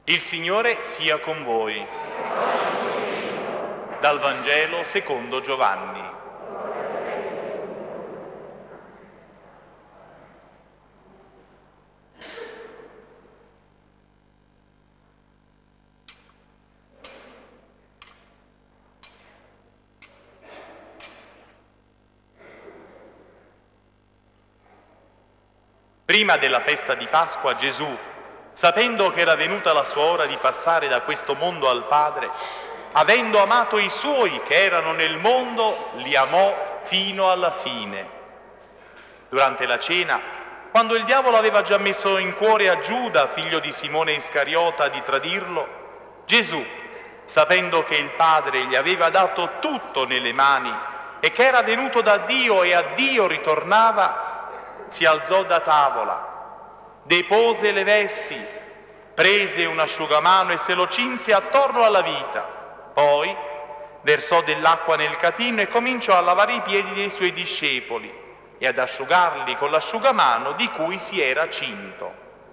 Il Signore sia con voi. Dal Vangelo secondo Giovanni. Prima della festa di Pasqua Gesù, sapendo che era venuta la sua ora di passare da questo mondo al Padre, avendo amato i suoi che erano nel mondo, li amò fino alla fine. Durante la cena, quando il diavolo aveva già messo in cuore a Giuda, figlio di Simone Iscariota, di tradirlo, Gesù, sapendo che il Padre gli aveva dato tutto nelle mani e che era venuto da Dio e a Dio ritornava, si alzò da tavola, depose le vesti, prese un asciugamano e se lo cinse attorno alla vita. Poi versò dell'acqua nel catino e cominciò a lavare i piedi dei suoi discepoli e ad asciugarli con l'asciugamano di cui si era cinto.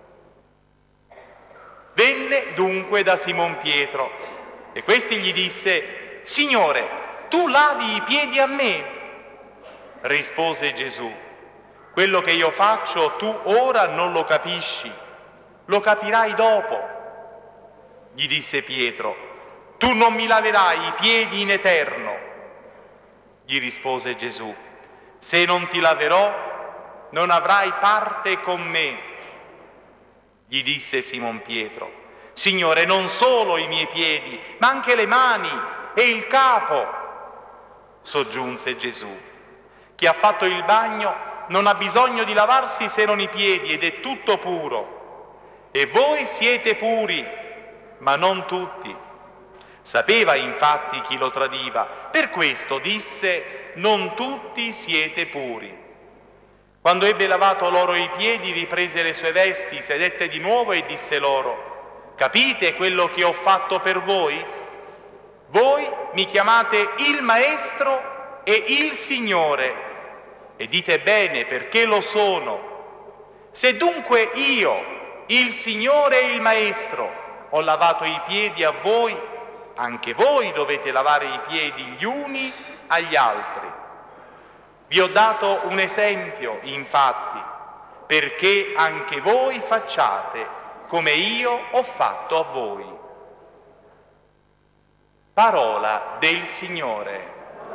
Venne dunque da Simon Pietro e questi gli disse: «Signore, tu lavi i piedi a me?» Rispose Gesù: «Quello che io faccio tu ora non lo capisci, lo capirai dopo». Gli disse Pietro: «Tu non mi laverai i piedi in eterno». Gli rispose Gesù: «Se non ti laverò, non avrai parte con me». Gli disse Simon Pietro: «Signore, non solo i miei piedi, ma anche le mani e il capo». Soggiunse Gesù: «Chi ha fatto il bagno non ha bisogno di lavarsi se non i piedi ed è tutto puro. E voi siete puri, ma non tutti». Sapeva infatti chi lo tradiva, per questo disse: «Non tutti siete puri». Quando ebbe lavato loro i piedi, riprese le sue vesti, sedette di nuovo e disse loro: «Capite quello che ho fatto per voi? Voi mi chiamate il Maestro e il Signore, e dite bene perché lo sono. Se dunque io, il Signore e il Maestro, ho lavato i piedi a voi, anche voi dovete lavare i piedi gli uni agli altri. Vi ho dato un esempio, infatti, perché anche voi facciate come io ho fatto a voi». Parola del Signore.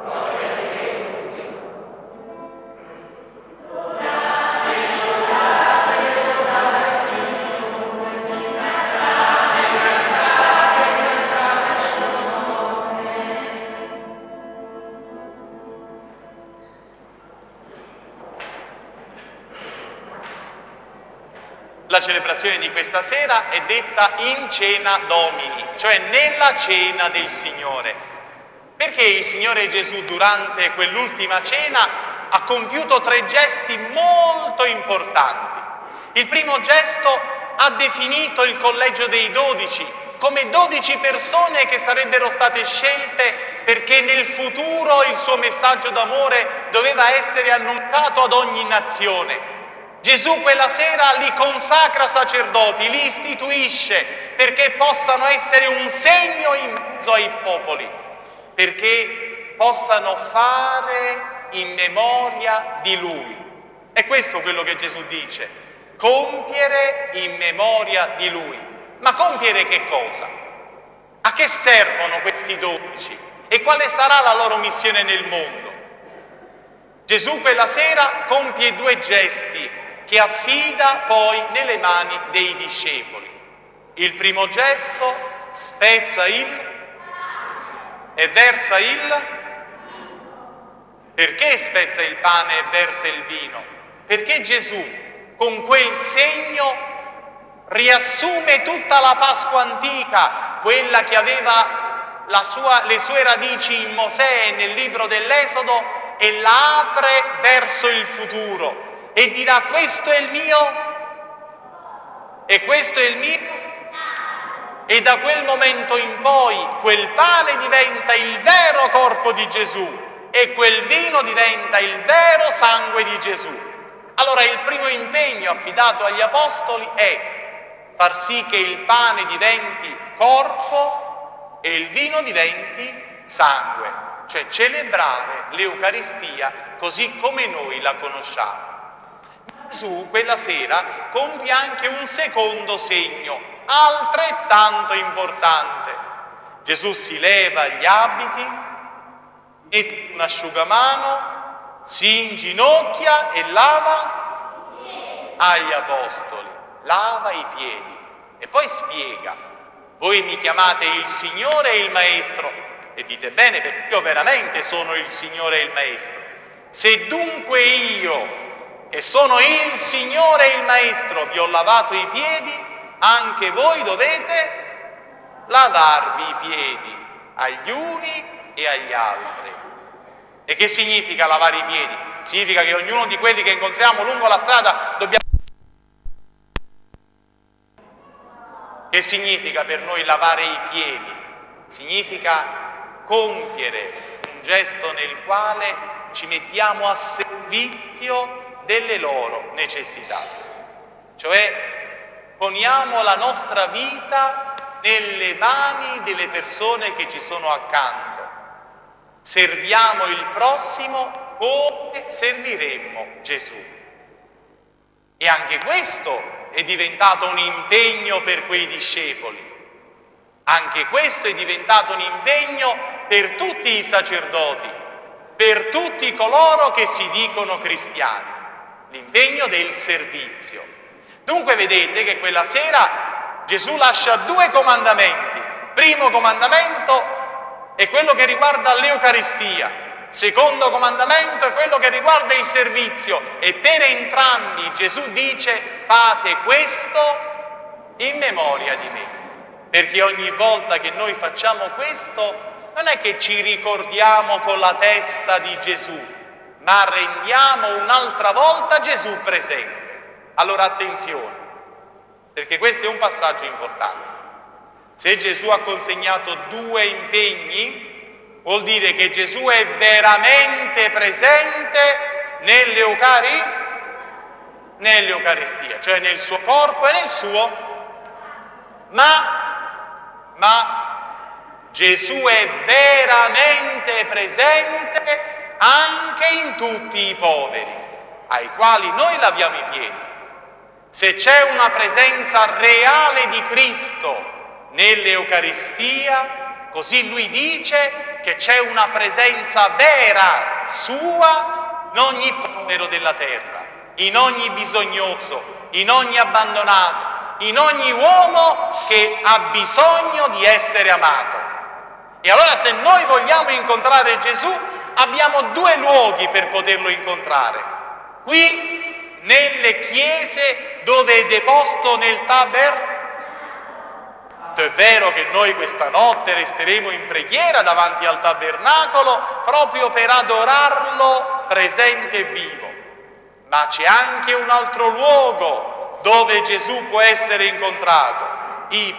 La celebrazione di questa sera è detta in cena Domini, cioè nella cena del Signore. Perché il Signore Gesù durante quell'ultima cena ha compiuto 3 gesti molto importanti. Il primo gesto: ha definito il collegio dei 12 come 12 persone che sarebbero state scelte perché nel futuro il suo messaggio d'amore doveva essere annunciato ad ogni nazione. Gesù quella sera li consacra sacerdoti, li istituisce perché possano essere un segno in mezzo ai popoli, perché possano fare in memoria di Lui. È questo quello che Gesù dice: compiere in memoria di Lui. Ma compiere che cosa? A che servono questi 12? E quale sarà la loro missione nel mondo? Gesù quella sera compie 2 gesti che affida poi nelle mani dei discepoli. Il primo gesto: spezza e versa il. Perché spezza il pane e versa il vino? Perché Gesù con quel segno riassume tutta la Pasqua antica, quella che aveva le sue radici in Mosè e nel libro dell'Esodo, e la apre verso il futuro. E dirà: questo è il mio, e questo è il mio, e da quel momento in poi quel pane diventa il vero corpo di Gesù e quel vino diventa il vero sangue di Gesù. Allora il primo impegno affidato agli apostoli è far sì che il pane diventi corpo e il vino diventi sangue, cioè celebrare l'Eucaristia così come noi la conosciamo. Gesù quella sera compie anche un secondo segno, altrettanto importante. Gesù si leva gli abiti, mette un asciugamano, si inginocchia e lava agli apostoli, lava i piedi e poi spiega: voi mi chiamate il Signore e il Maestro, e dite bene, perché io veramente sono il Signore e il Maestro. Se dunque io, che sono il Signore e il Maestro, vi ho lavato i piedi, anche voi dovete lavarvi i piedi agli uni e agli altri. E che significa lavare i piedi? Significa che ognuno di quelli che incontriamo lungo la strada dobbiamo... Che significa per noi lavare i piedi? Significa compiere un gesto nel quale ci mettiamo a servizio delle loro necessità. Cioè poniamo la nostra vita nelle mani delle persone che ci sono accanto. Serviamo il prossimo come serviremmo Gesù. E anche questo è diventato un impegno per quei discepoli. Anche questo è diventato un impegno per tutti i sacerdoti, per tutti coloro che si dicono cristiani. L'impegno del servizio. Dunque vedete che quella sera Gesù lascia 2 comandamenti. Primo comandamento è quello che riguarda l'Eucaristia. Secondo comandamento è quello che riguarda il servizio. E per entrambi Gesù dice: fate questo in memoria di me. Perché ogni volta che noi facciamo questo non è che ci ricordiamo con la testa di Gesù, ma rendiamo un'altra volta Gesù presente. Allora attenzione, perché questo è un passaggio importante. Se Gesù ha consegnato 2 impegni, vuol dire che Gesù è veramente presente nell'Eucaristia, cioè nel suo corpo e nel suo... Ma Gesù è veramente presente anche in tutti i poveri, ai quali noi laviamo i piedi. Se c'è una presenza reale di Cristo nell'Eucaristia, così lui dice che c'è una presenza vera sua in ogni povero della terra, in ogni bisognoso, in ogni abbandonato, in ogni uomo che ha bisogno di essere amato. E allora se noi vogliamo incontrare Gesù, abbiamo 2 luoghi per poterlo incontrare. Qui, nelle chiese dove è deposto nel tabernacolio. È vero che noi questa notte resteremo in preghiera davanti al tabernacolo proprio per adorarlo presente e vivo. Ma c'è anche un altro luogo dove Gesù può essere incontrato, i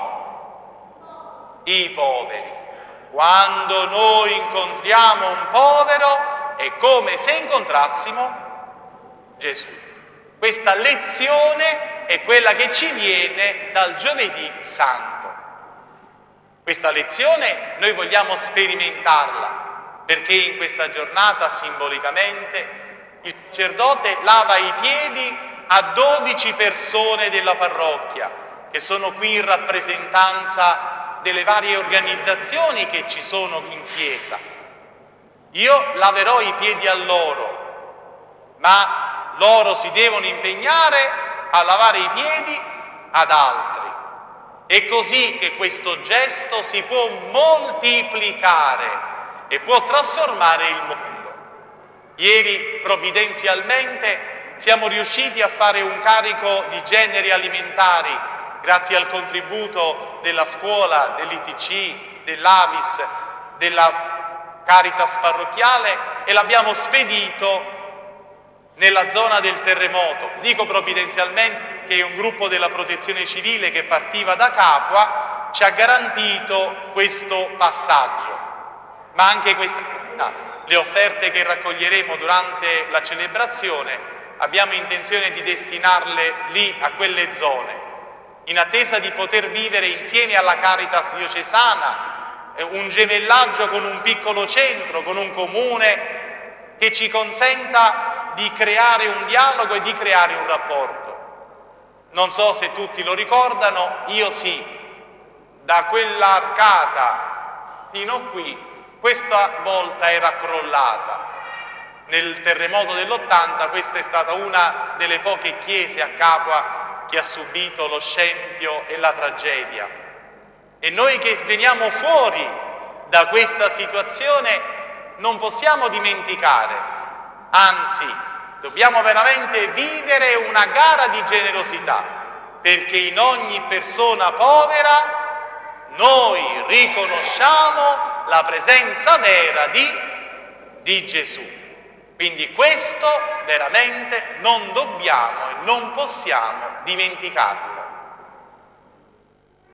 poveri. Quando noi incontriamo un povero è come se incontrassimo Gesù. Questa lezione è quella che ci viene dal Giovedì Santo. Questa lezione noi vogliamo sperimentarla, perché in questa giornata simbolicamente il sacerdote lava i piedi a 12 persone della parrocchia, che sono qui in rappresentanza delle varie organizzazioni che ci sono in chiesa. Io laverò i piedi a loro, ma loro si devono impegnare a lavare i piedi ad altri. È così che questo gesto si può moltiplicare e può trasformare il mondo. Ieri provvidenzialmente siamo riusciti a fare un carico di generi alimentari grazie al contributo della scuola, dell'ITC, dell'Avis, della Caritas parrocchiale, e l'abbiamo spedito nella zona del terremoto. Dico provvidenzialmente che un gruppo della Protezione Civile che partiva da Capua ci ha garantito questo passaggio. Ma anche le offerte che raccoglieremo durante la celebrazione abbiamo intenzione di destinarle lì, a quelle zone, in attesa di poter vivere insieme alla Caritas diocesana un gemellaggio con un piccolo centro, con un comune che ci consenta di creare un dialogo e di creare un rapporto. Non so se tutti lo ricordano, io sì, da quell'arcata fino a qui, questa volta era crollata. Nel terremoto dell'80 questa è stata una delle poche chiese a Capua che ha subito lo scempio e la tragedia. E noi che veniamo fuori da questa situazione non possiamo dimenticare, anzi dobbiamo veramente vivere una gara di generosità, perché in ogni persona povera noi riconosciamo la presenza vera di Gesù. Quindi questo veramente non dobbiamo e non possiamo dimenticarlo.